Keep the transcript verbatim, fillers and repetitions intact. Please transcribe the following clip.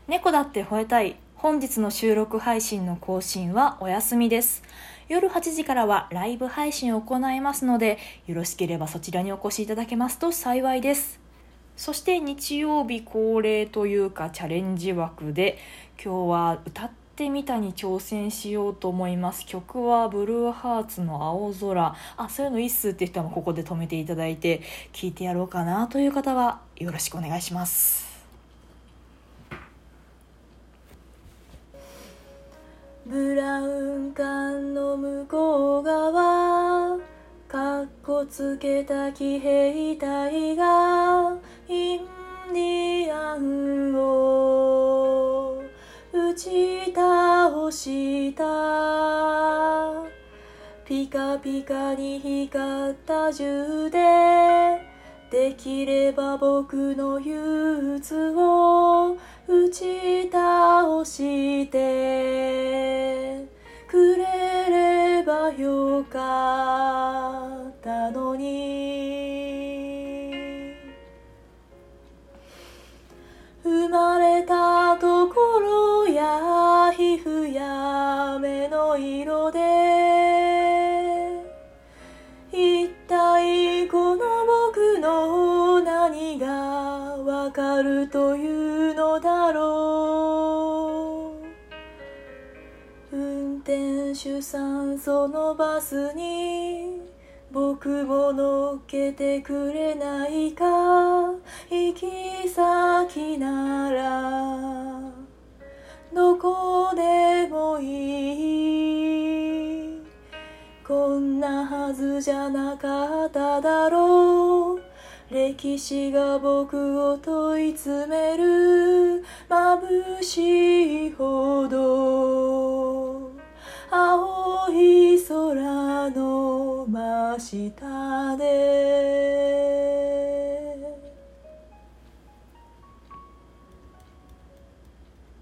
猫だって吠えたい。本日の収録配信の更新はお休みです。夜はちじからはライブ配信を行いますので、よろしければそちらにお越しいただけますと幸いです。そして日曜日恒例というかチャレンジ枠で、今日は歌ってみたに挑戦しようと思います。曲はブルーハーツの青空。あ、そういうのいいっすって人もここで止めていただいて、聞いてやろうかなという方はよろしくお願いします。ブラウン管の向こう側、かっこつけた騎兵隊がインディアンを打ち倒した。ピカピカに光った銃でできれば僕の憂鬱を打ち倒してくれればよかったのに。生まれたところや皮膚や目の色で一体この僕の何がわかるというのだろう。運転手さん、そのバスに僕も乗っけてくれないか。行き先ならどこでもいい。こんなはずじゃなかっただろう。歴史が僕を問い詰める。眩しいほど青い空の真下で